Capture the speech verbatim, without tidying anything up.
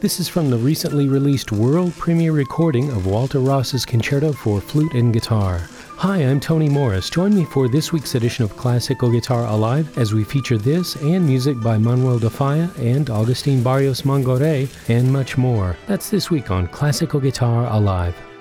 This is from the recently released world premiere recording of Walter Ross's Concerto for Flute and Guitar. Hi, I'm Tony Morris. Join me for this week's edition of Classical Guitar Alive as we feature this and music by Manuel de Falla and Agustin Barrios Mangoré and much more. That's this week on Classical Guitar Alive.